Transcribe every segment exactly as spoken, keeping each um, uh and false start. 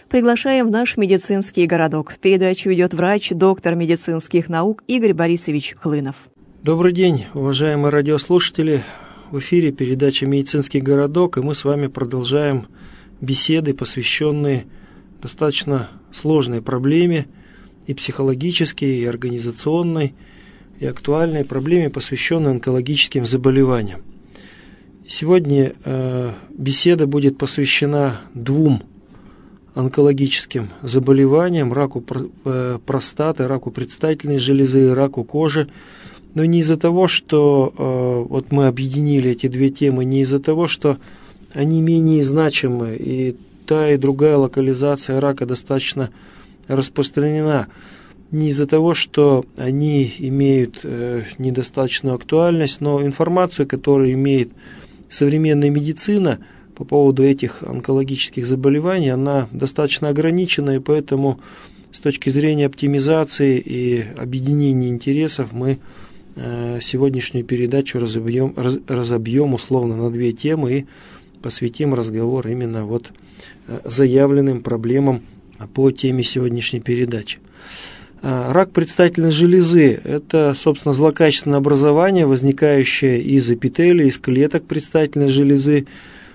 Приглашаем в наш медицинский городок. Передачу ведет врач, доктор медицинских наук Игорь Борисович Хлынов. Добрый день, уважаемые радиослушатели. В эфире передача «Медицинский городок», и мы с вами продолжаем беседы, посвященные достаточно сложной проблеме, и психологической, и организационной, и актуальной проблеме, посвященной онкологическим заболеваниям. Сегодня э, беседа будет посвящена двум онкологическим заболеваниям: раку э, простаты, раку предстательной железы и раку кожи. Но не из-за того, что э, вот мы объединили эти две темы, не из-за того, что они менее значимы, и та и другая локализация рака достаточно распространена, не из-за того, что они имеют э, недостаточную актуальность, но информацию, которую имеет современная медицина по поводу этих онкологических заболеваний, она достаточно ограничена, и поэтому с точки зрения оптимизации и объединения интересов мы э, сегодняшнюю передачу разобьем, раз, разобьем условно на две темы и посвятим разговор именно вот заявленным проблемам по теме сегодняшней передачи. Рак предстательной железы – это, собственно, злокачественное образование, возникающее из эпителия, из клеток предстательной железы.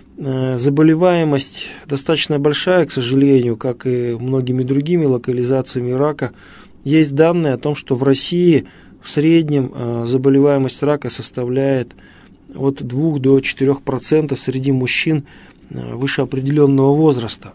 Заболеваемость достаточно большая, к сожалению, как и многими другими локализациями рака. Есть данные о том, что в России в среднем заболеваемость рака составляет от двух до четырёх процентов среди мужчин выше определенного возраста.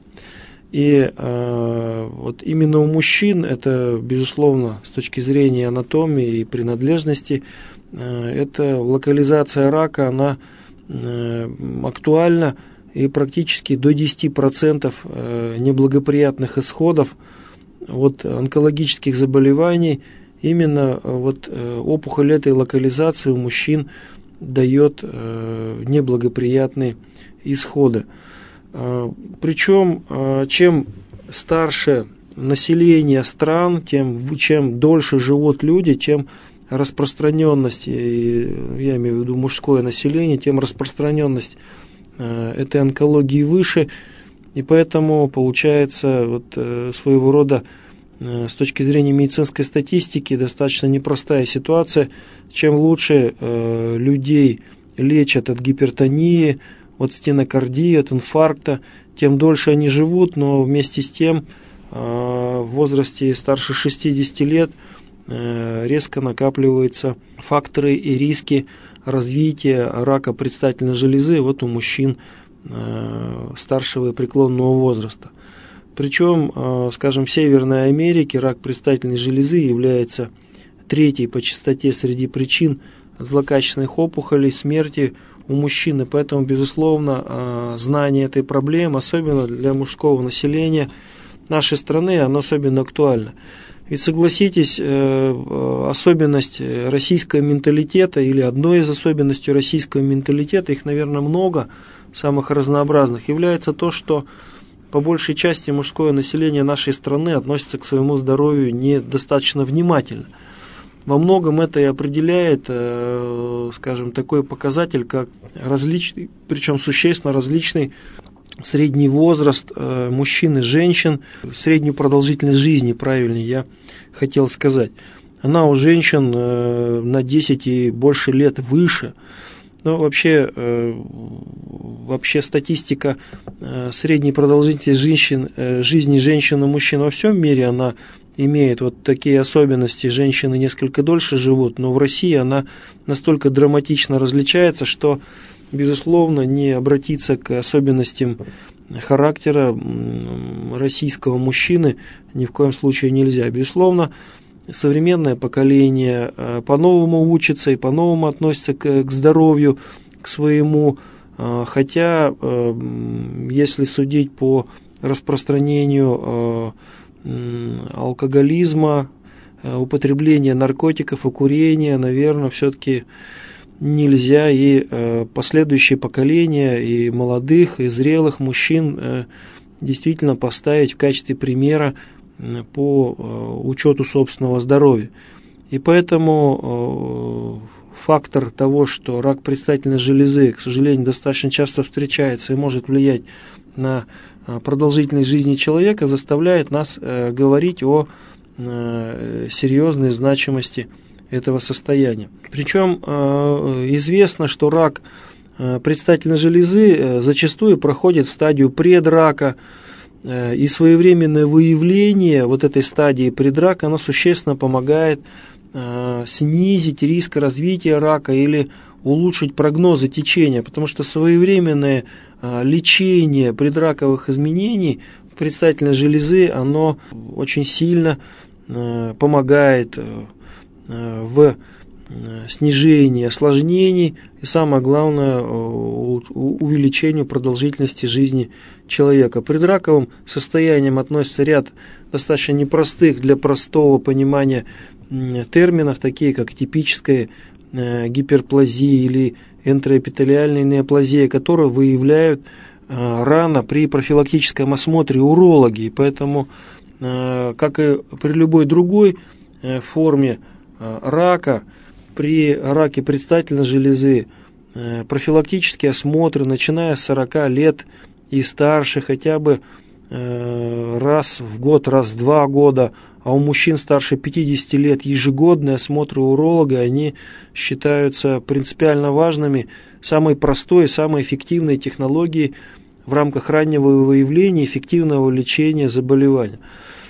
И э, вот именно у мужчин это, безусловно, с точки зрения анатомии и принадлежности, э, эта локализация рака, она э, актуальна, и практически до десяти процентов э, неблагоприятных исходов от онкологических заболеваний именно э, вот, э, опухоль этой локализации у мужчин дает э, неблагоприятные исходы. Причем, чем старше население стран, тем чем дольше живут люди, тем распространенность, я имею в виду мужское население, тем распространенность этой онкологии выше. И поэтому получается вот своего рода с точки зрения медицинской статистики достаточно непростая ситуация. Чем лучше людей лечат от гипертонии, от стенокардии, от инфаркта, тем дольше они живут, но вместе с тем в возрасте старше шестидесяти лет резко накапливаются факторы и риски развития рака предстательной железы вот у мужчин старшего и преклонного возраста. Причем, скажем, в Северной Америке рак предстательной железы является третьей по частоте среди причин злокачественных опухолей, смерти у мужчины. Поэтому, безусловно, знание этой проблемы, особенно для мужского населения нашей страны, оно особенно актуально. Ведь согласитесь, особенность российского менталитета, или одной из особенностей российского менталитета, их, наверное, много, самых разнообразных, является то, что по большей части мужское население нашей страны относится к своему здоровью недостаточно внимательно. Во многом это и определяет, скажем, такой показатель, как различный, причем существенно различный средний возраст мужчин и женщин, среднюю продолжительность жизни, правильнее я хотел сказать. Она у женщин на десять и больше лет выше. Но вообще, вообще статистика средней продолжительности женщин, жизни женщин и мужчин во всем мире, она имеет вот такие особенности. Женщины несколько дольше живут, но в России она настолько драматично различается, что, безусловно, не обратиться к особенностям характера российского мужчины ни в коем случае нельзя. Безусловно, современное поколение по-новому учится и по-новому относится к, к здоровью, к своему, хотя, если судить по распространению алкоголизма, употребления наркотиков и курения, наверное, все-таки нельзя и последующие поколения, и молодых, и зрелых мужчин действительно поставить в качестве примера по учету собственного здоровья. И поэтому фактор того, что рак предстательной железы, к сожалению, достаточно часто встречается и может влиять на продолжительность жизни человека заставляет нас говорить о серьезной значимости этого состояния. Причем известно, что рак предстательной железы зачастую проходит в стадию предрака, и своевременное выявление вот этой стадии предрака, оно существенно помогает снизить риск развития рака или улучшить прогнозы течения, потому что своевременное лечение предраковых изменений в предстательной железы, оно очень сильно помогает в снижении осложнений и, самое главное, увеличению продолжительности жизни человека. К предраковым состояниям относится ряд достаточно непростых для простого понимания терминов, такие как типическая гиперплазия или энтероэпителиальная неоплазия, которые выявляют рано при профилактическом осмотре урологи. И поэтому, как и при любой другой форме рака, при раке предстательной железы профилактические осмотры, начиная с сорока лет и старше, хотя бы раз в год, раз в два года, а у мужчин старше пятидесяти лет ежегодные осмотры уролога, они считаются принципиально важными, самой простой и самой эффективной технологией в рамках раннего выявления и эффективного лечения заболевания.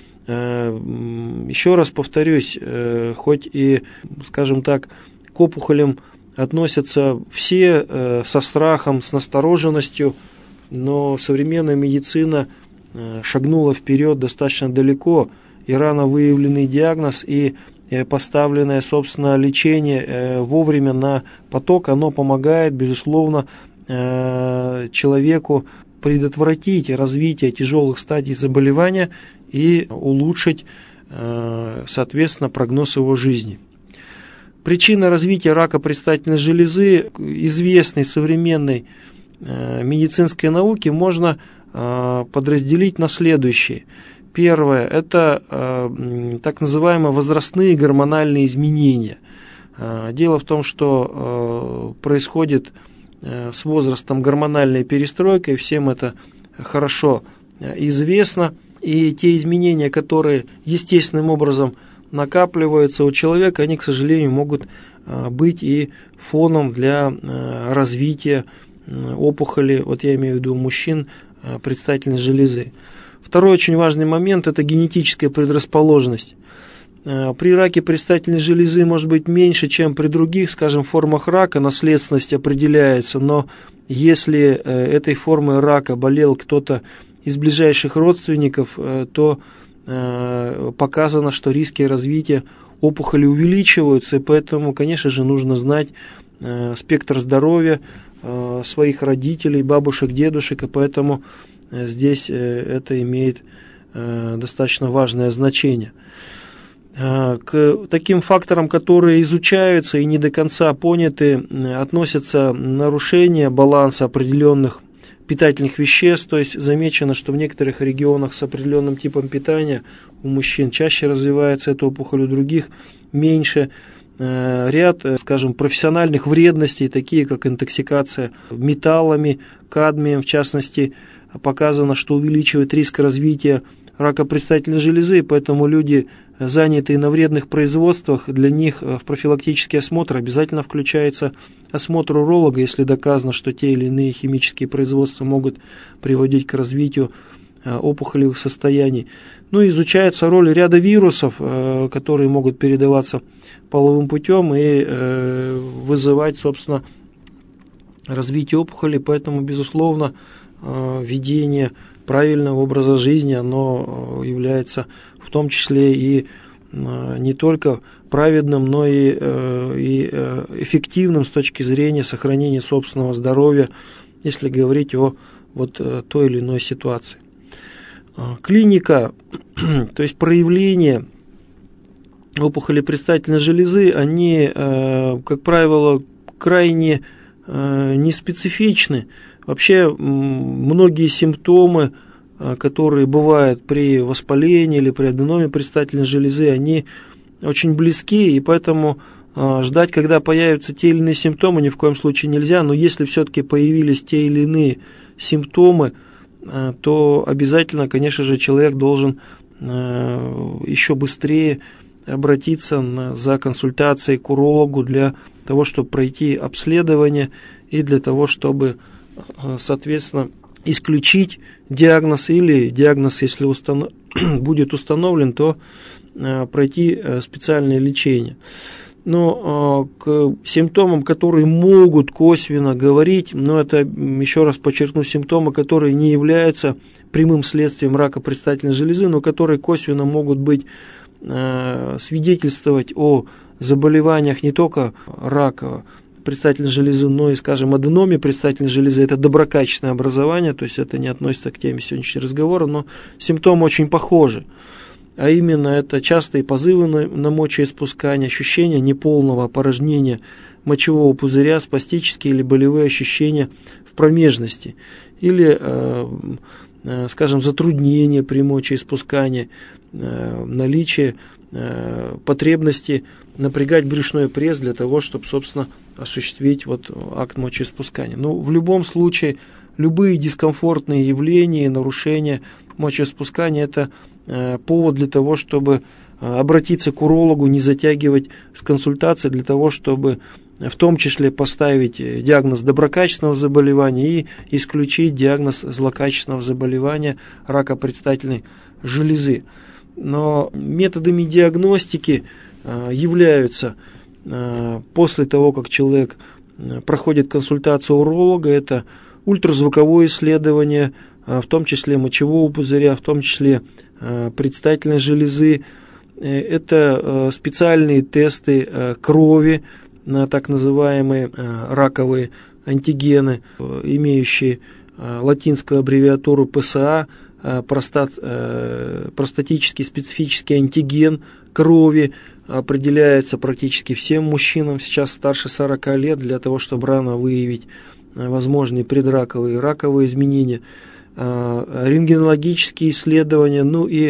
Еще раз повторюсь, хоть и, скажем так, к опухолям относятся все со страхом, с настороженностью, но современная медицина шагнула вперед достаточно далеко, и рано выявленный диагноз и поставленное, собственно, лечение вовремя на поток, оно помогает, безусловно, человеку предотвратить развитие тяжелых стадий заболевания и улучшить, соответственно, прогноз его жизни. Причина развития рака предстательной железы, известной современной медицинской науки, можно подразделить на следующие. Первое – это э, так называемые возрастные гормональные изменения. Э, дело в том, что э, происходит э, с возрастом гормональная перестройка, и всем это хорошо известно. И те изменения, которые естественным образом накапливаются у человека, они, к сожалению, могут э, быть и фоном для э, развития э, опухоли, вот я имею в виду мужчин, э, предстательной железы. Второй очень важный момент – это генетическая предрасположенность. При раке предстательной железы может быть меньше, чем при других, скажем, формах рака, наследственность определяется, но если этой формой рака болел кто-то из ближайших родственников, то показано, что риски развития опухоли увеличиваются, и поэтому, конечно же, нужно знать спектр здоровья своих родителей, бабушек, дедушек, и поэтому здесь это имеет достаточно важное значение. К таким факторам, которые изучаются и не до конца поняты, относятся нарушения баланса определенных питательных веществ. То есть замечено, что в некоторых регионах с определенным типом питания у мужчин чаще развивается эта опухоль, у других меньше. Ряд, скажем, профессиональных вредностей, такие как интоксикация металлами, кадмием, в частности, показано, что увеличивает риск развития рака предстательной железы, поэтому люди, занятые на вредных производствах, для них в профилактический осмотр обязательно включается осмотр уролога, если доказано, что те или иные химические производства могут приводить к развитию опухолевых состояний. Ну и изучается роль ряда вирусов, которые могут передаваться половым путем и вызывать, собственно, развитие опухоли, поэтому, безусловно, ведение правильного образа жизни, оно является в том числе и не только праведным, но и, и эффективным с точки зрения сохранения собственного здоровья, если говорить о вот той или иной ситуации. Клиника, то есть проявление опухоли предстательной железы, они, как правило, крайне неспецифичны. Вообще многие симптомы, которые бывают при воспалении или при аденоме предстательной железы, они очень близки, и поэтому ждать, когда появятся те или иные симптомы, ни в коем случае нельзя. Но если все-таки появились те или иные симптомы, то обязательно, конечно же, человек должен еще быстрее обратиться на, за консультацией к урологу для того, чтобы пройти обследование и для того, чтобы, соответственно, исключить диагноз или диагноз, если установ... будет установлен, то пройти специальное лечение. Но к симптомам, которые могут косвенно говорить, но это, еще раз подчеркну, симптомы, которые не являются прямым следствием рака предстательной железы, но которые косвенно могут быть, свидетельствовать о заболеваниях не только рака предстательной железы, но и, скажем, аденоме предстательной железы. Это доброкачественное образование, то есть это не относится к теме сегодняшнего разговора, но симптомы очень похожи. А именно это частые позывы на, на мочеиспускание, ощущение неполного опорожнения мочевого пузыря, спастические или болевые ощущения в промежности, или, э, э, скажем, затруднение при мочеиспускании, э, наличие э, потребности напрягать брюшной пресс для того, чтобы, собственно, осуществить вот акт мочеиспускания. Но в любом случае, любые дискомфортные явления, нарушения мочеиспускания – это э, повод для того, чтобы э, обратиться к урологу, не затягивать с консультацией, для того, чтобы в том числе поставить диагноз доброкачественного заболевания и исключить диагноз злокачественного заболевания рака предстательной железы. Но методами диагностики э, являются э, после того, как человек э, проходит консультацию уролога, это ультразвуковое исследование, в том числе мочевого пузыря, в том числе предстательной железы. Это специальные тесты крови на так называемые раковые антигены, имеющие латинскую аббревиатуру пэ эс а, простат, простатический специфический антиген крови, определяется практически всем мужчинам сейчас старше сорока лет для того, чтобы рано выявить возможные предраковые и раковые изменения, рентгенологические исследования, ну и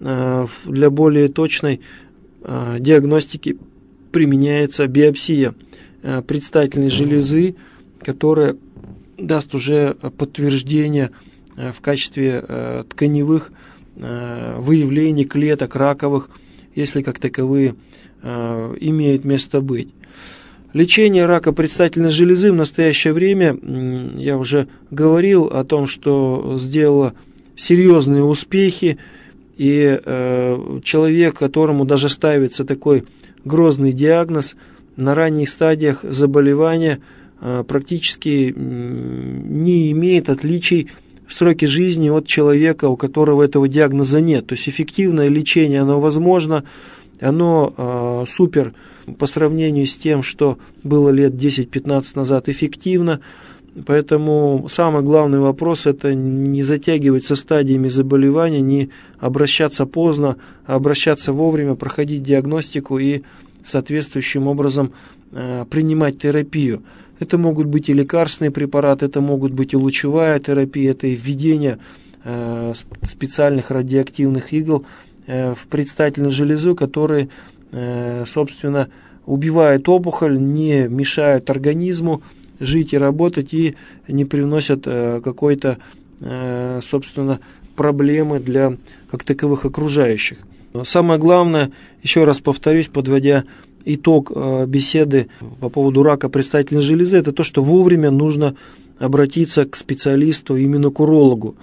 для более точной диагностики применяется биопсия предстательной железы, которая даст уже подтверждение в качестве тканевых выявлений клеток раковых, если как таковые имеют место быть. Лечение рака предстательной железы в настоящее время, я уже говорил о том, что сделало серьезные успехи, и э, человек, которому даже ставится такой грозный диагноз, на ранних стадиях заболевания э, практически не имеет отличий в сроке жизни от человека, у которого этого диагноза нет. То есть эффективное лечение, оно возможно, оно э, супер по сравнению с тем, что было лет десять-пятнадцать назад, эффективно. Поэтому самый главный вопрос – это не затягивать со стадиями заболевания, не обращаться поздно, а обращаться вовремя, проходить диагностику и соответствующим образом э, принимать терапию. Это могут быть и лекарственные препараты, это могут быть и лучевая терапия, это и введение э, специальных радиоактивных игл э, в предстательную железу, которые, э, собственно, убивают опухоль, не мешают организму жить и работать и не привносят э, какой-то, э, собственно, проблемы для как таковых окружающих. Самое главное, еще раз повторюсь, подводя итог э, беседы по поводу рака предстательной железы, это то, что вовремя нужно обратиться к специалисту, именно к урологу.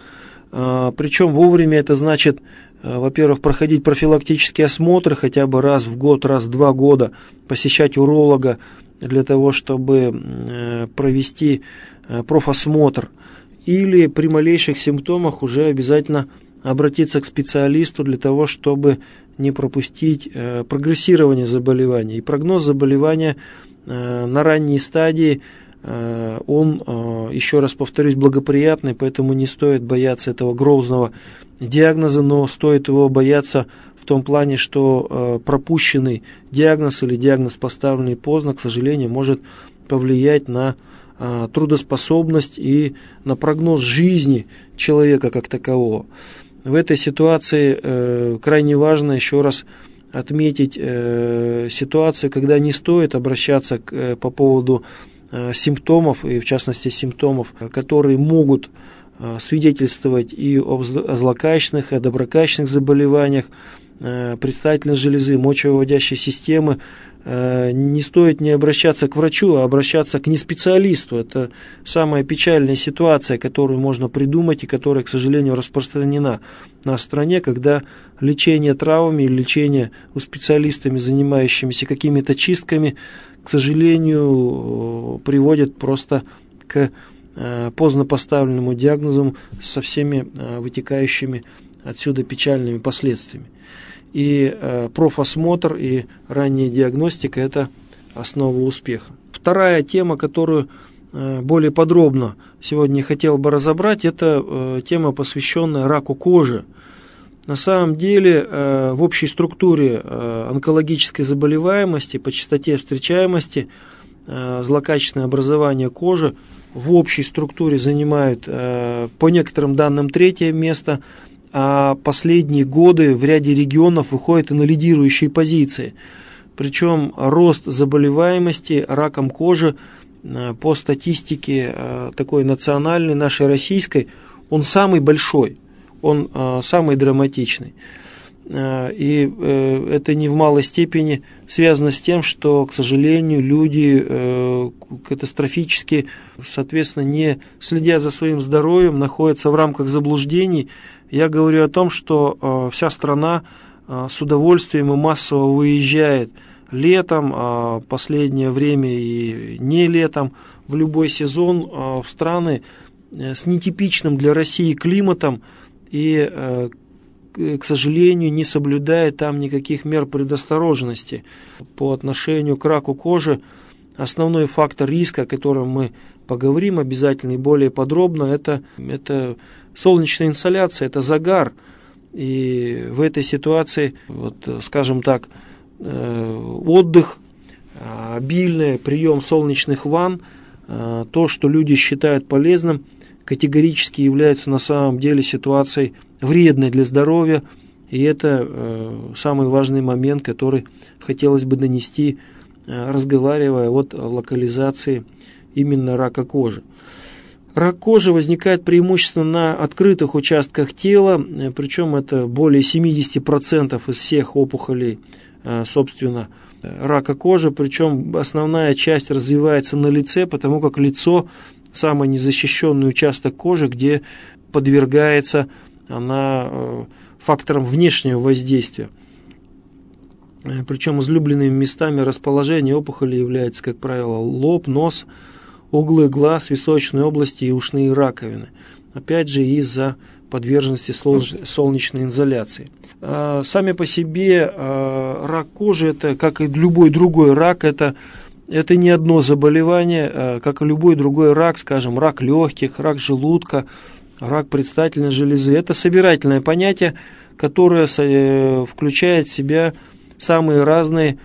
Э, причем вовремя это значит, э, во-первых, проходить профилактические осмотры хотя бы раз в год, раз в два года, посещать уролога для того, чтобы э, провести э, профосмотр. Или при малейших симптомах уже обязательно обратиться к специалисту для того, чтобы не пропустить э, прогрессирование заболевания. И прогноз заболевания э, на ранней стадии, э, он, э, еще раз повторюсь, благоприятный, поэтому не стоит бояться этого грозного диагноза, но стоит его бояться в том плане, что э, пропущенный диагноз или диагноз, поставленный поздно, к сожалению, может повлиять на э, трудоспособность и на прогноз жизни человека как такового. В этой ситуации э, крайне важно еще раз отметить э, ситуацию, когда не стоит обращаться к, э, по поводу э, симптомов, и в частности симптомов, которые могут свидетельствовать и о злокачественных, и о доброкачественных заболеваниях предстательной железы, мочевыводящей системы. Не стоит не обращаться к врачу, а обращаться к неспециалисту. Это самая печальная ситуация, которую можно придумать и которая, к сожалению, распространена на стране, когда лечение травмами или лечение у специалистами, занимающимися какими-то чистками, к сожалению, приводит просто к поздно поставленному диагнозу со всеми вытекающими отсюда печальными последствиями. И э, профосмотр и ранняя диагностика – это основа успеха. Вторая тема, которую э, более подробно сегодня хотел бы разобрать, это э, тема, посвященная раку кожи. На самом деле э, в общей структуре э, онкологической заболеваемости по частоте встречаемости э, злокачественное образование кожи в общей структуре занимают э, по некоторым данным третье место, а последние годы в ряде регионов выходит и на лидирующие позиции. Причем рост заболеваемости раком кожи по статистике такой национальной, нашей российской, он самый большой, он самый драматичный. И это не в малой степени связано с тем, что, к сожалению, люди катастрофически, соответственно, не следя за своим здоровьем, находятся в рамках заблуждений. Я говорю о том, что вся страна с удовольствием и массово выезжает летом, а последнее время и не летом, в любой сезон в страны с нетипичным для России климатом и, к сожалению, не соблюдая там никаких мер предосторожности по отношению к раку кожи. Основной фактор риска, о котором мы поговорим обязательно и более подробно, это, это солнечная инсоляция, это загар. И в этой ситуации, вот, скажем так, отдых, обильный прием солнечных ванн, то, что люди считают полезным, категорически является на самом деле ситуацией вредной для здоровья. И это самый важный момент, который хотелось бы донести, разговаривая о локализации именно рака кожи. Рак кожи возникает преимущественно на открытых участках тела, причем это более семьдесят процентов из всех опухолей, собственно, рака кожи, причем основная часть развивается на лице, потому как лицо – самый незащищенный участок кожи, где подвергается она факторам внешнего воздействия. Причем излюбленными местами расположения опухоли являются, как правило, лоб, нос, углы глаз, височной области и ушные раковины. Опять же, из-за подверженности солнечной инсоляции. Сами по себе рак кожи, это, как и любой другой рак, это, это не одно заболевание, как и любой другой рак, скажем, рак легких, рак желудка, рак предстательной железы. Это собирательное понятие, которое включает в себя самые разные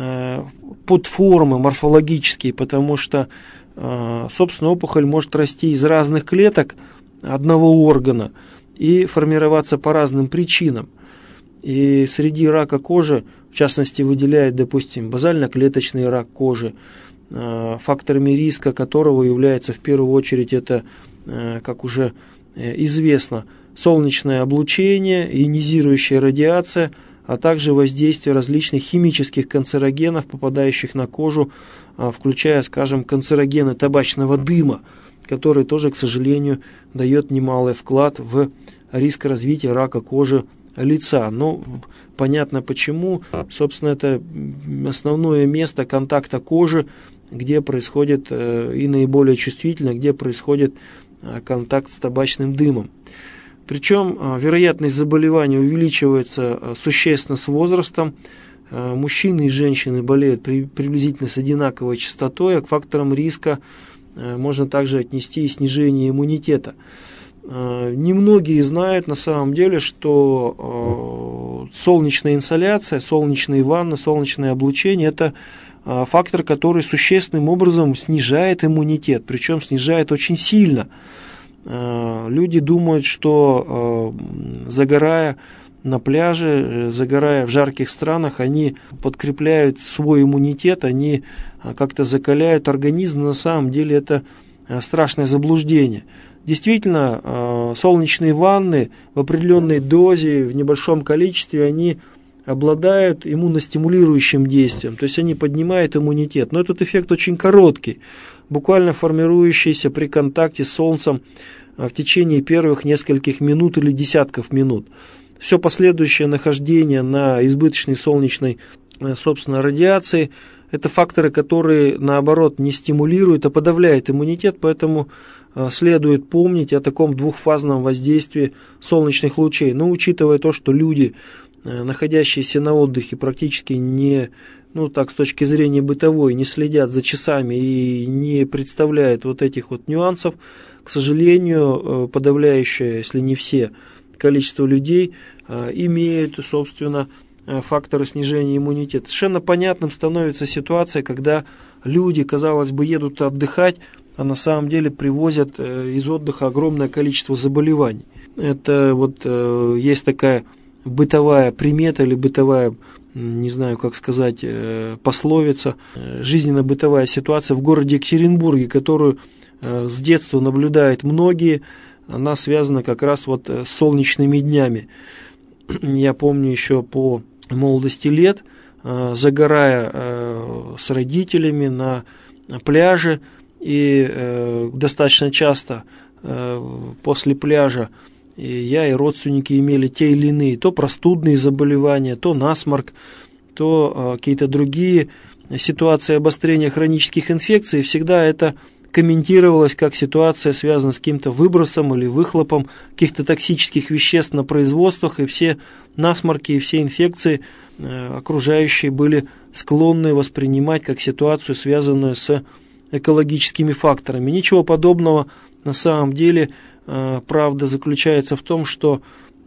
подформы морфологические, потому что, собственно, опухоль может расти из разных клеток одного органа и формироваться по разным причинам. И среди рака кожи, в частности, выделяют, допустим, базально-клеточный рак кожи, факторами риска которого является в первую очередь это, как уже известно, солнечное облучение, ионизирующая радиация, а также воздействие различных химических канцерогенов, попадающих на кожу, включая, скажем, канцерогены табачного дыма, который тоже, к сожалению, дает немалый вклад в риск развития рака кожи лица. Но понятно почему. Собственно, это основное место контакта кожи, где происходит и наиболее чувствительно, где происходит контакт с табачным дымом. Причем вероятность заболевания увеличивается существенно с возрастом. Мужчины и женщины болеют приблизительно с одинаковой частотой, а к факторам риска можно также отнести и снижение иммунитета. Немногие знают на самом деле, что солнечная инсоляция, солнечные ванны, солнечное облучение – это фактор, который существенным образом снижает иммунитет, причем снижает очень сильно. Люди думают, что загорая на пляже, загорая в жарких странах, они подкрепляют свой иммунитет, они как-то закаляют организм, но на самом деле это страшное заблуждение. Действительно, солнечные ванны в определенной дозе, в небольшом количестве, они обладают иммуностимулирующим действием, то есть они поднимают иммунитет. Но этот эффект очень короткий, буквально формирующийся при контакте с солнцем в течение первых нескольких минут или десятков минут. Все последующее нахождение на избыточной солнечной, собственно, радиации – это факторы, которые, наоборот, не стимулируют, а подавляют иммунитет, поэтому следует помнить о таком двухфазном воздействии солнечных лучей. Но учитывая то, что люди, находящиеся на отдыхе, практически не, ну так, с точки зрения бытовой, не следят за часами и не представляют вот этих вот нюансов, к сожалению, подавляющее, если не все, количество людей имеют, собственно, факторы снижения иммунитета. Совершенно понятным становится ситуация, когда люди, казалось бы, едут отдыхать, а на самом деле привозят из отдыха огромное количество заболеваний. Это вот есть такая бытовая примета или бытовая, не знаю, как сказать, пословица, жизненно-бытовая ситуация в городе Екатеринбурге, которую с детства наблюдают многие. Она связана как раз вот с солнечными днями. Я помню еще по молодости лет, загорая с родителями на пляже, и достаточно часто после пляжа и я и родственники имели те или иные, то простудные заболевания, то насморк, то какие-то другие ситуации обострения хронических инфекций. Всегда это комментировалось как ситуация, связанная с каким-то выбросом или выхлопом каких-то токсических веществ на производствах, и все насморки и все инфекции окружающие были склонны воспринимать как ситуацию, связанную с экологическими факторами. Ничего подобного на самом деле. Правда заключается в том, что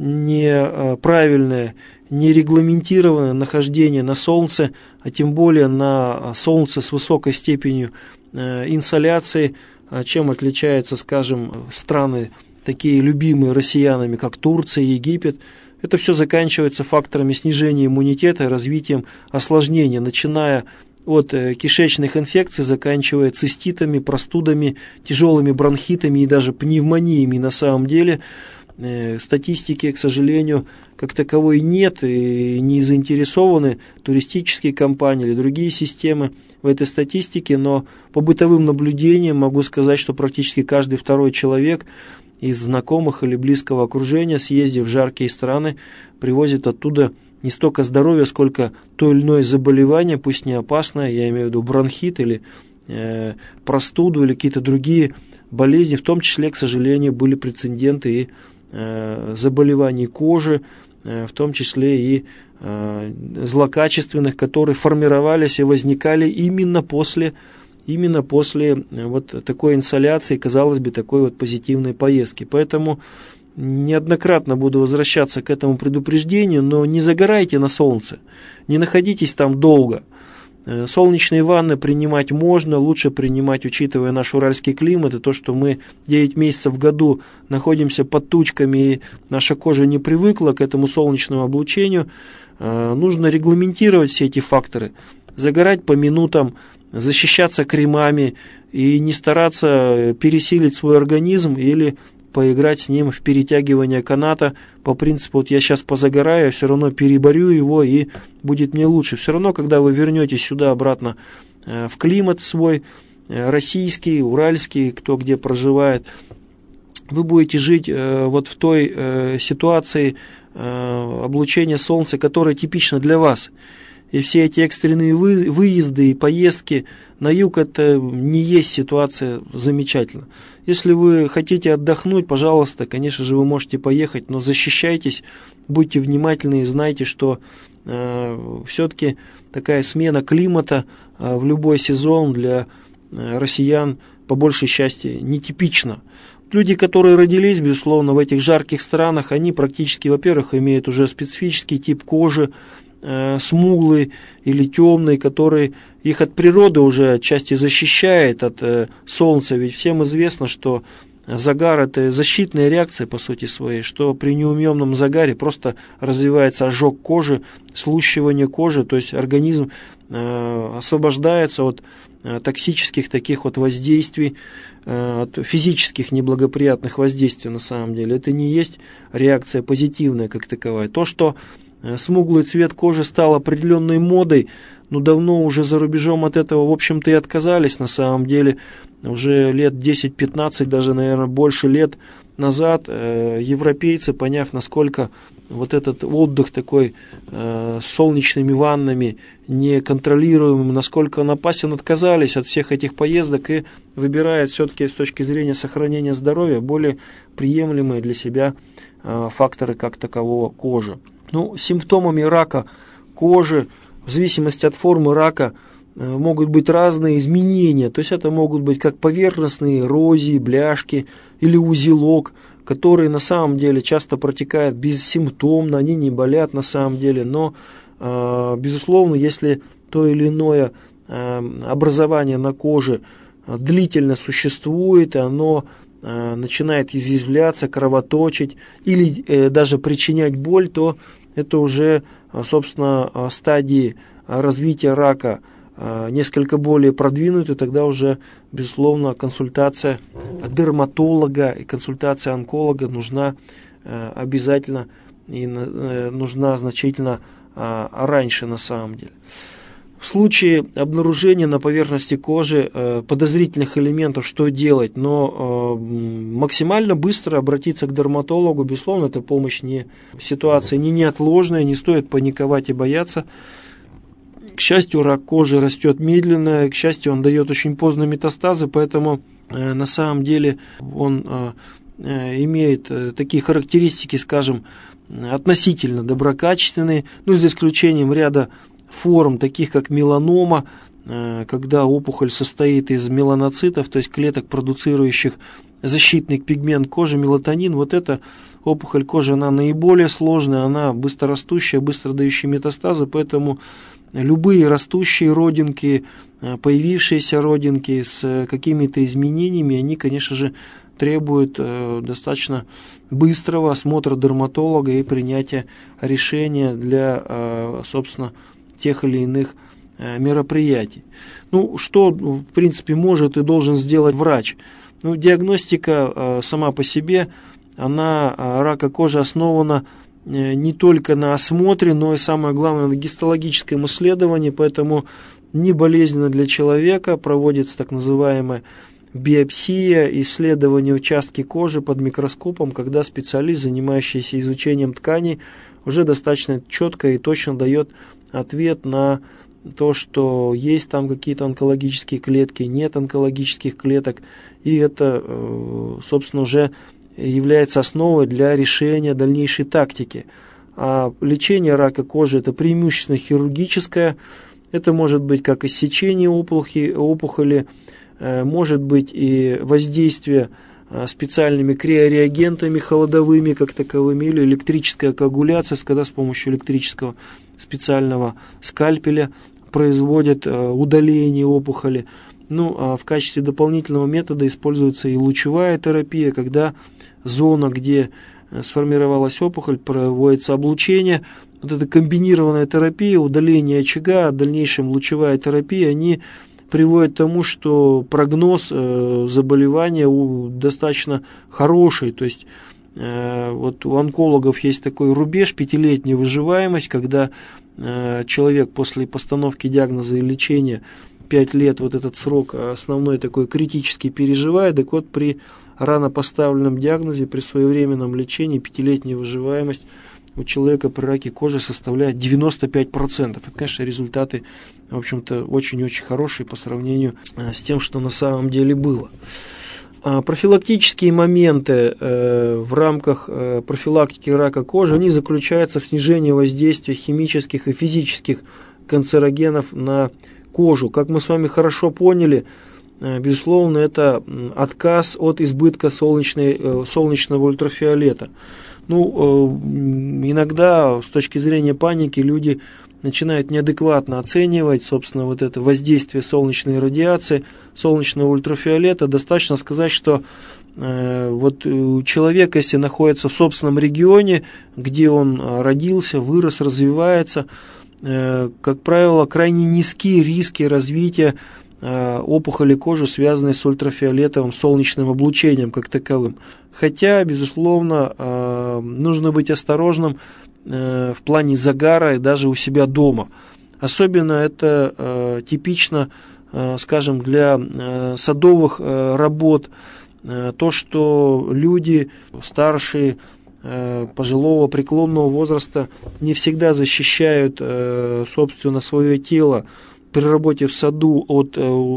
неправильное, нерегламентированное нахождение на солнце, а тем более на солнце с высокой степенью инсоляции, чем отличаются, скажем, страны, такие любимые россиянами, как Турция, Египет, это все заканчивается факторами снижения иммунитета и развитием осложнений, начиная от кишечных инфекций, заканчивая циститами, простудами, тяжелыми бронхитами и даже пневмониями. На самом деле статистики, к сожалению, как таковой нет, и не заинтересованы туристические компании или другие системы в этой статистике, но по бытовым наблюдениям могу сказать, что практически каждый второй человек из знакомых или близкого окружения, съездив в жаркие страны, привозит оттуда не столько здоровье, сколько то или иное заболевание, пусть не опасное, я имею в виду бронхит или э, простуду или какие-то другие болезни, в том числе, к сожалению, были прецеденты и э, заболеваний кожи, э, в том числе и э, злокачественных, которые формировались и возникали именно после, именно после вот такой инсоляции, казалось бы, такой вот позитивной поездки. Поэтому неоднократно буду возвращаться к этому предупреждению, но не загорайте на солнце, не находитесь там долго. Солнечные ванны принимать можно, лучше принимать, учитывая наш уральский климат, и то, что мы девять месяцев в году находимся под тучками, и наша кожа не привыкла к этому солнечному облучению. Нужно регламентировать все эти факторы, загорать по минутам, защищаться кремами и не стараться пересилить свой организм или поиграть с ним в перетягивание каната по принципу, вот я сейчас позагораю, я все равно переборю его и будет мне лучше. Все равно, когда вы вернетесь сюда обратно в климат свой, российский, уральский, кто где проживает, вы будете жить вот в той ситуации облучения солнца, которая типична для вас. И все эти экстренные вы, выезды и поездки на юг, это не есть ситуация замечательна. Если вы хотите отдохнуть, пожалуйста, конечно же, вы можете поехать, но защищайтесь, будьте внимательны и знайте, что э, все-таки такая смена климата э, в любой сезон для э, россиян, по большей части, нетипична. Люди, которые родились, безусловно, в этих жарких странах, они практически, во-первых, имеют уже специфический тип кожи, смуглый или темный, который их от природы уже отчасти защищает от э, солнца. Ведь всем известно, что загар – это защитная реакция по сути своей, что при неуемном загаре просто развивается ожог кожи, слущивание кожи, то есть организм э, освобождается от токсических таких вот воздействий, от физических неблагоприятных воздействий на самом деле. Это не есть реакция позитивная как таковая. То, что смуглый цвет кожи стал определенной модой, ну давно уже за рубежом от этого, в общем-то, и отказались на самом деле. Уже лет десять-пятнадцать, даже, наверное, больше лет назад э, европейцы, поняв, насколько вот этот отдых такой э, с солнечными ваннами, неконтролируемым, насколько он опасен, отказались от всех этих поездок и выбирают все-таки с точки зрения сохранения здоровья более приемлемые для себя э, факторы как такового кожи. Ну, симптомами рака кожи, в зависимости от формы рака, могут быть разные изменения. То есть это могут быть как поверхностные эрозии, бляшки или узелок, которые на самом деле часто протекают бессимптомно, они не болят на самом деле. Но, безусловно, если то или иное образование на коже длительно существует, и оно начинает изъязвляться, кровоточить или даже причинять боль, то это уже, собственно, стадии развития рака несколько более продвинуты, тогда уже, безусловно, консультация дерматолога и консультация онколога нужна обязательно и нужна значительно раньше на самом деле. В случае обнаружения на поверхности кожи подозрительных элементов, что делать? Но максимально быстро обратиться к дерматологу, безусловно, эта помощь не, ситуация не неотложная, не стоит паниковать и бояться. К счастью, рак кожи растет медленно, к счастью, он дает очень поздно метастазы, поэтому э, на самом деле он э, э, имеет э, такие характеристики, скажем, относительно доброкачественные, ну, за исключением ряда форм, таких как меланома, э, когда опухоль состоит из меланоцитов, то есть клеток, продуцирующих защитный пигмент кожи, мелатонин. Вот эта опухоль кожи, она наиболее сложная, она быстрорастущая, быстро дающая метастазы, поэтому любые растущие родинки, появившиеся родинки с какими-то изменениями, они, конечно же, требуют э, достаточно быстрого осмотра дерматолога и принятия решения для, э, собственно, тех или иных э, мероприятий. Ну, что, в принципе, может и должен сделать врач? Ну, диагностика э, сама по себе, она, э, рака кожи, основана не только на осмотре, но и, самое главное, на гистологическом исследовании, поэтому не болезненно для человека, проводится так называемая биопсия, исследование участки кожи под микроскопом, когда специалист, занимающийся изучением тканей, уже достаточно четко и точно дает ответ на то, что есть там какие-то онкологические клетки, нет онкологических клеток, и это, собственно, уже является основой для решения дальнейшей тактики. А лечение рака кожи – это преимущественно хирургическое. Это может быть как иссечение опухоли, опухоли может быть и воздействие специальными криореагентами холодовыми, как таковыми, или электрическая коагуляция, когда с помощью электрического специального скальпеля производят удаление опухоли. Ну, а в качестве дополнительного метода используется и лучевая терапия, когда зона, где сформировалась опухоль, проводится облучение. Вот эта комбинированная терапия, удаление очага, в дальнейшем лучевая терапия, они приводят к тому, что прогноз заболевания достаточно хороший. То есть вот у онкологов есть такой рубеж, пятилетняя выживаемость, когда человек после постановки диагноза и лечения пять лет, вот этот срок основной такой критически переживает. Так вот, при рано поставленном диагнозе, при своевременном лечении, пятилетняя выживаемость у человека при раке кожи составляет девяносто пять процентов. Это, конечно, результаты, в общем-то, очень-очень хорошие по сравнению с тем, что на самом деле было. Профилактические моменты в рамках профилактики рака кожи, они заключаются в снижении воздействия химических и физических канцерогенов на кожу. Как мы с вами хорошо поняли, безусловно, это отказ от избытка солнечной, солнечного ультрафиолета. Ну, иногда с точки зрения паники люди начинают неадекватно оценивать, собственно, вот это воздействие солнечной радиации, солнечного ультрафиолета. Достаточно сказать, что э, вот у человека, если находится в собственном регионе, где он родился, вырос, развивается, э, как правило, крайне низкие риски развития опухоли кожи, связанные с ультрафиолетовым солнечным облучением как таковым. Хотя, безусловно, нужно быть осторожным в плане загара и даже у себя дома. Особенно это типично, скажем, для садовых работ, то, что люди старшие, пожилого преклонного возраста не всегда защищают, собственно, свое тело при работе в саду от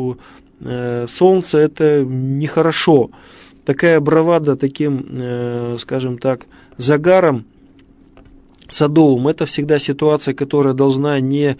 солнца, это нехорошо. Такая бравада таким, скажем так, загаром садовым, это всегда ситуация, которая должна не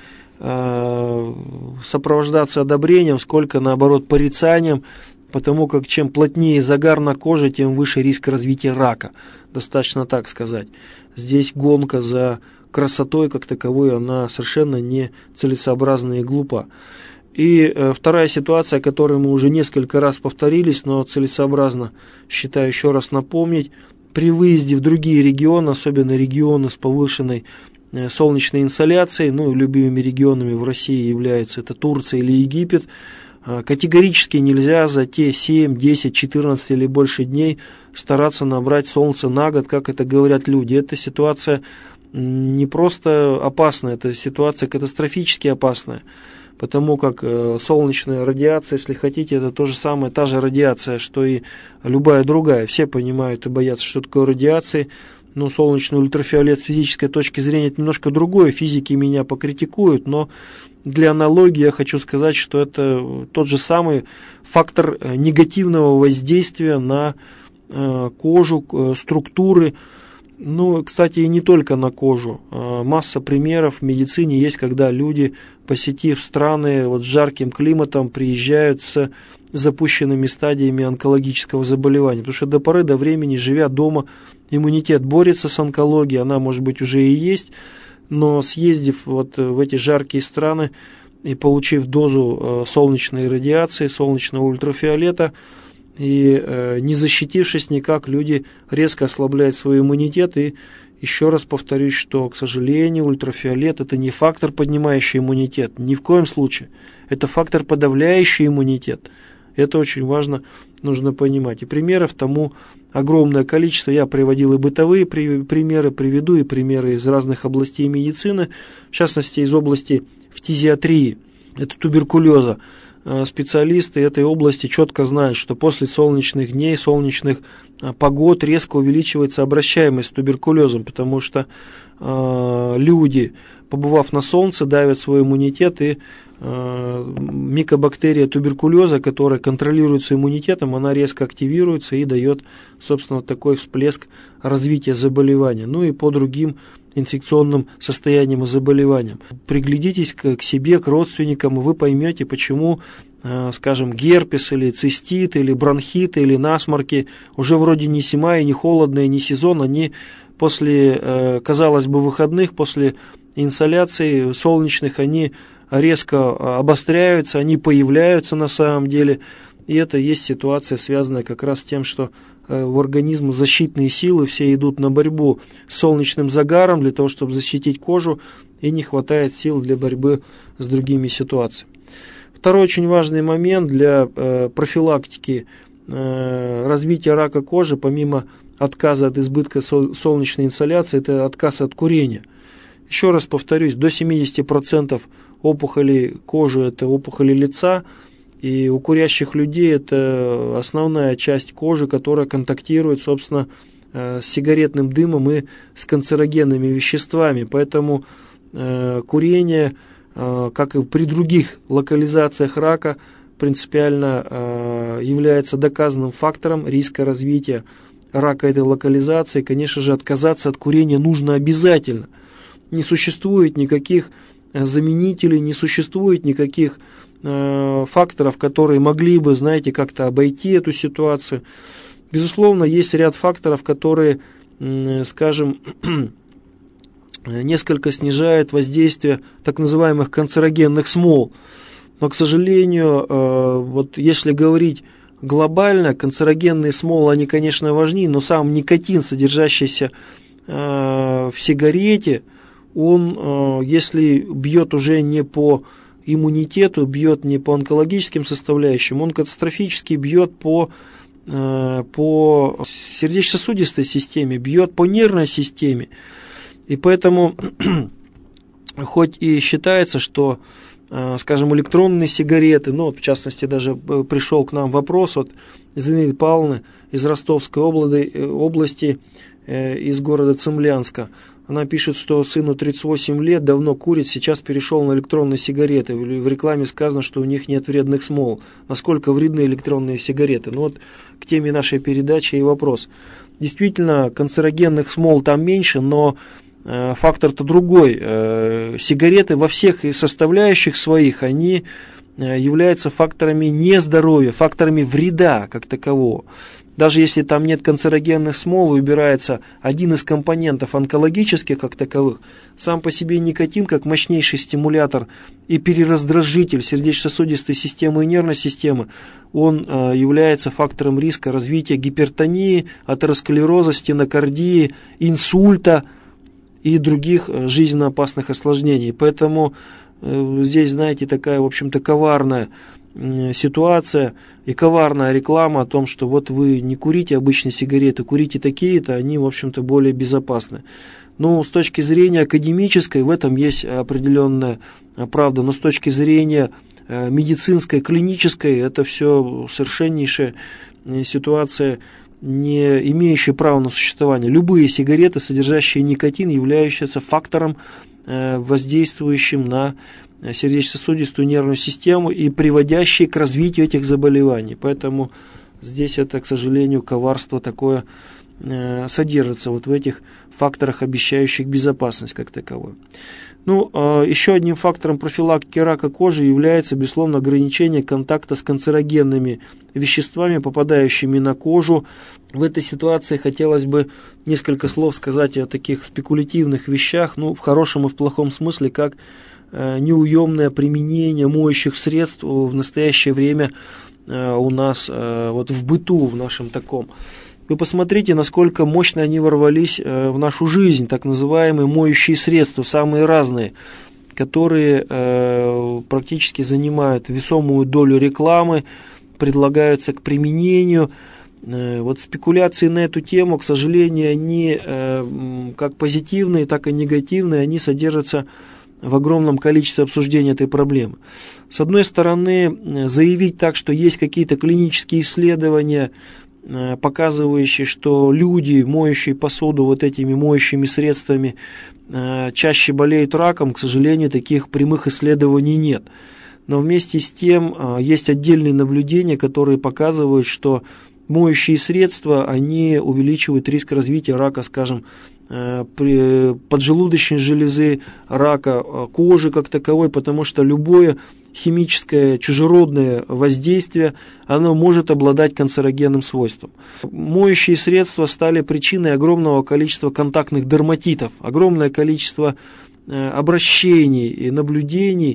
сопровождаться одобрением, сколько, наоборот, порицанием, потому как чем плотнее загар на коже, тем выше риск развития рака. Достаточно так сказать. Здесь гонка за красотой как таковой, она совершенно не целесообразна и глупа. И э, вторая ситуация, о которой мы уже несколько раз повторились, но целесообразно, считаю, еще раз напомнить, при выезде в другие регионы, особенно регионы с повышенной э, солнечной инсоляцией, ну, любимыми регионами в России являются это Турция или Египет, э, категорически нельзя за те семь, десять, четырнадцать или больше дней стараться набрать солнце на год, как это говорят люди. Эта ситуация не просто опасная, это ситуация катастрофически опасная. Потому как э, солнечная радиация, если хотите, это то же самое, та же радиация, что и любая другая. Все понимают и боятся, что такое радиация. Но солнечный ультрафиолет с физической точки зрения это немножко другое. Физики меня покритикуют, но для аналогии я хочу сказать, что это тот же самый фактор негативного воздействия на э, кожу, э, структуры. Ну, кстати, и не только на кожу. Масса примеров в медицине есть, когда люди, посетив страны вот, с жарким климатом, приезжают с запущенными стадиями онкологического заболевания. Потому что до поры до времени, живя дома, иммунитет борется с онкологией, она, может быть, уже и есть, но съездив вот в эти жаркие страны и получив дозу солнечной радиации, солнечного ультрафиолета, и э, не защитившись никак, люди резко ослабляют свой иммунитет. И еще раз повторюсь, что, к сожалению, ультрафиолет это не фактор, поднимающий иммунитет, ни в коем случае. Это фактор, подавляющий иммунитет. Это очень важно, нужно понимать. И примеров тому огромное количество. Я приводил и бытовые при, примеры, приведу и примеры из разных областей медицины, в частности, из области фтизиатрии, это туберкулеза. Специалисты этой области четко знают, что после солнечных дней, солнечных погод резко увеличивается обращаемость с туберкулезом, потому что э, люди, побывав на солнце, давят свой иммунитет, и э, микобактерия туберкулеза, которая контролируется иммунитетом, она резко активируется и дает, собственно, такой всплеск развития заболевания. Ну и по другим инфекционным состояниям и заболеваниям. Приглядитесь к, к себе, к родственникам, и вы поймете, почему, э, скажем, герпес или цистит, или бронхиты, или насморки уже вроде не зима и не холодно, и не сезон, они после, э, казалось бы, выходных, после инсоляции солнечных, они резко обостряются, они появляются на самом деле, и это есть ситуация, связанная как раз с тем, что в организм защитные силы все идут на борьбу с солнечным загаром для того, чтобы защитить кожу, и не хватает сил для борьбы с другими ситуациями. Второй очень важный момент для э, профилактики э, развития рака кожи, помимо отказа от избытка сол- солнечной инсоляции, это отказ от курения. Еще раз повторюсь, до семьдесят процентов опухолей кожи – это опухоли лица, и у курящих людей это основная часть кожи, которая контактирует, собственно, с сигаретным дымом и с канцерогенными веществами. Поэтому э, курение, э, как и при других локализациях рака, принципиально э, является доказанным фактором риска развития рака этой локализации. Конечно же, отказаться от курения нужно обязательно. Не существует никаких заменителей, не существует никаких факторов, которые могли бы, знаете, как-то обойти эту ситуацию. Безусловно, есть ряд факторов, которые, скажем, несколько снижают воздействие так называемых канцерогенных смол. Но, к сожалению, вот если говорить глобально, канцерогенные смолы, они, конечно, важны, но сам никотин, содержащийся в сигарете, он, если бьет уже не по иммунитету, бьет не по онкологическим составляющим, он катастрофически бьет по, по сердечно-сосудистой системе, бьет по нервной системе. И поэтому, хоть и считается, что, скажем, электронные сигареты, ну, вот в частности, даже пришел к нам вопрос от Зинаиды Павловны из Ростовской области, из города Цимлянска. Она пишет, что сыну тридцать восемь лет, давно курит, сейчас перешел на электронные сигареты. В рекламе сказано, что у них нет вредных смол. Насколько вредны электронные сигареты? Ну вот к теме нашей передачи и вопрос. Действительно, канцерогенных смол там меньше, но э, фактор-то другой. Э, сигареты во всех составляющих своих, они э, являются факторами нездоровья, факторами вреда как такового. Даже если там нет канцерогенных смол, убирается один из компонентов онкологических как таковых, сам по себе никотин, как мощнейший стимулятор и перераздражитель сердечно-сосудистой системы и нервной системы, он э, является фактором риска развития гипертонии, атеросклероза, стенокардии, инсульта и других э, жизненно опасных осложнений. Поэтому э, здесь, знаете, такая, в общем-то, коварная ситуация и коварная реклама о том, что вот вы не курите обычные сигареты, курите такие-то, они, в общем-то, более безопасны. Ну, с точки зрения академической в этом есть определенная правда, но с точки зрения медицинской, клинической, это все совершеннейшая ситуация, не имеющая права на существование. Любые сигареты, содержащие никотин, являются фактором, воздействующим на сердечно-сосудистую нервную систему и приводящие к развитию этих заболеваний. Поэтому здесь это, к сожалению, коварство такое э, содержится вот в этих факторах, обещающих безопасность как таковую. Ну, э, еще одним фактором профилактики рака кожи является, безусловно, ограничение контакта с канцерогенными веществами, попадающими на кожу. В этой ситуации хотелось бы несколько слов сказать о таких спекулятивных вещах, ну, в хорошем и в плохом смысле, как неуемное применение моющих средств в настоящее время у нас вот в быту, в нашем таком. Вы посмотрите, насколько мощно они ворвались в нашу жизнь, так называемые моющие средства, самые разные, которые практически занимают весомую долю рекламы, предлагаются к применению. Вот спекуляции на эту тему, к сожалению, они как позитивные, так и негативные, они содержатся в огромном количестве обсуждения этой проблемы. С одной стороны, заявить так, что есть какие-то клинические исследования, показывающие, что люди, моющие посуду вот этими моющими средствами, чаще болеют раком, к сожалению, таких прямых исследований нет. Но вместе с тем есть отдельные наблюдения, которые показывают, что моющие средства, они увеличивают риск развития рака, скажем, поджелудочной железы, рака кожи как таковой, потому что любое химическое чужеродное воздействие, оно может обладать канцерогенным свойством. Моющие средства стали причиной огромного количества контактных дерматитов, огромное количество обращений и наблюдений,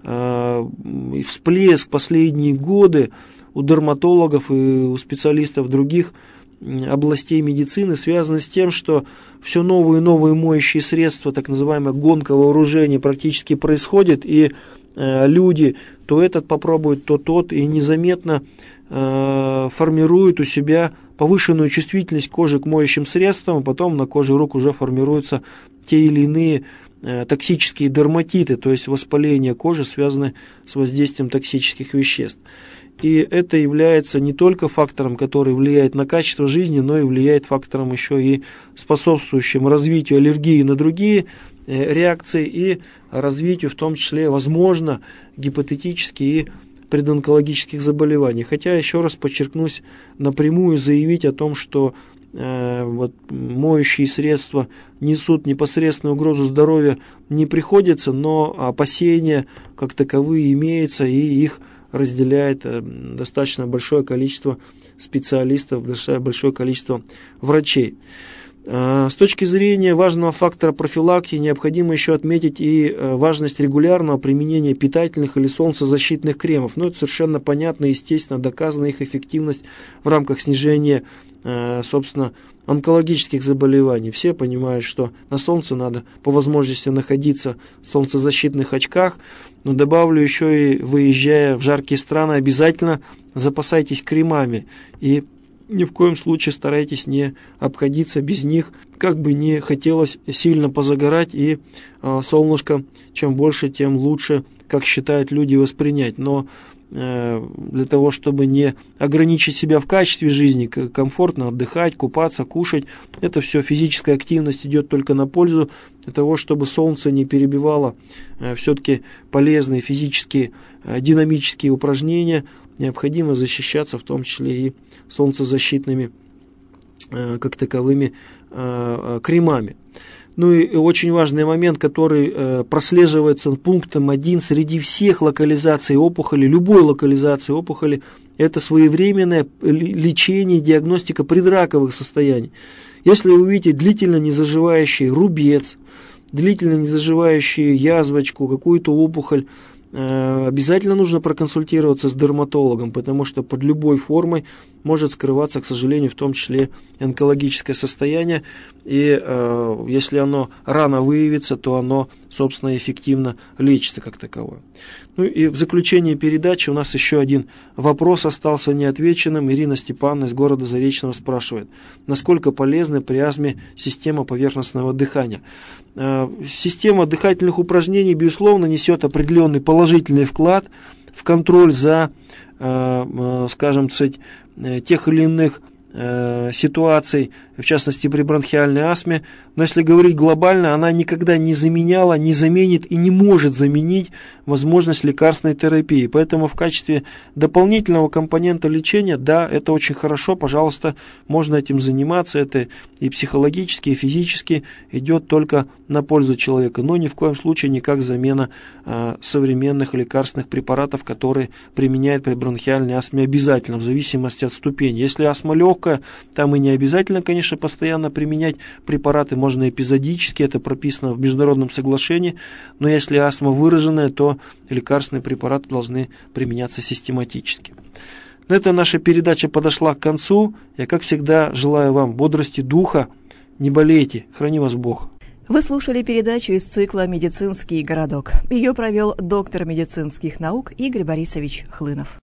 и всплеск последние годы у дерматологов и у специалистов других областей медицины связано с тем, что все новые и новые моющие средства, так называемая гонка вооружений, практически происходит, и э, люди то этот попробуют, то тот, и незаметно э, формируют у себя повышенную чувствительность кожи к моющим средствам, а потом на коже рук уже формируются те или иные э, токсические дерматиты, то есть воспаление кожи, связанные с воздействием токсических веществ. И это является не только фактором, который влияет на качество жизни, но и влияет фактором еще и способствующим развитию аллергии на другие реакции и развитию, в том числе, возможно, гипотетически и предонкологических заболеваний. Хотя, еще раз подчеркнусь, напрямую заявить о том, что э, вот, моющие средства несут непосредственную угрозу здоровью, не приходится, но опасения как таковые имеются, и их разделяет достаточно большое количество специалистов, достаточно большое количество врачей. С точки зрения важного фактора профилактики необходимо еще отметить и важность регулярного применения питательных или солнцезащитных кремов. Но это совершенно понятно, естественно, доказана их эффективность в рамках снижения собственно, онкологических заболеваний. Все понимают, что на солнце надо по возможности находиться в солнцезащитных очках, но добавлю еще и, выезжая в жаркие страны, обязательно запасайтесь кремами и ни в коем случае старайтесь не обходиться без них, как бы не хотелось сильно позагорать и э, солнышко чем больше, тем лучше, как считают люди, воспринять. Но э, для того, чтобы не ограничить себя в качестве жизни, комфортно отдыхать, купаться, кушать, это все физическая активность идет только на пользу для того, чтобы солнце не перебивало э, все-таки полезные физические э, динамические упражнения. Необходимо защищаться в том числе и солнцезащитными э, как таковыми э, кремами. Ну и очень важный момент, который э, прослеживается пунктом один среди всех локализаций опухоли, любой локализации опухоли, это своевременное лечение и диагностика предраковых состояний. Если вы увидите длительно незаживающий рубец, длительно незаживающую язвочку, какую-то опухоль, обязательно нужно проконсультироваться с дерматологом, потому что под любой формой может скрываться, к сожалению, в том числе онкологическое состояние. И э, если оно рано выявится, то оно, собственно, эффективно лечится как таковое. Ну и в заключении передачи у нас еще один вопрос остался неотвеченным. Ирина Степановна из города Заречного спрашивает: насколько полезна при астме система поверхностного дыхания? Э, система дыхательных упражнений, безусловно, несет определенный положительный вклад в контроль за, э, э, скажем, сказать, тех или иных э, ситуаций, в частности при бронхиальной астме. Но если говорить глобально, она никогда не заменяла, не заменит и не может заменить возможность лекарственной терапии. Поэтому в качестве дополнительного компонента лечения, да, это очень хорошо, пожалуйста, можно этим заниматься. Это и психологически, и физически идет только на пользу человека, но ни в коем случае не как замена э, современных лекарственных препаратов, которые применяют при бронхиальной астме обязательно, в зависимости от ступени. Если астма легкая, там и не обязательно, конечно, постоянно применять препараты, можно эпизодически, это прописано в международном соглашении, но если астма выраженная, то лекарственные препараты должны применяться систематически. На этом наша передача подошла к концу. Я, как всегда, желаю вам бодрости духа, не болейте, храни вас Бог. Вы слушали передачу из цикла «Медицинский городок». Ее провел доктор медицинских наук Игорь Борисович Хлынов.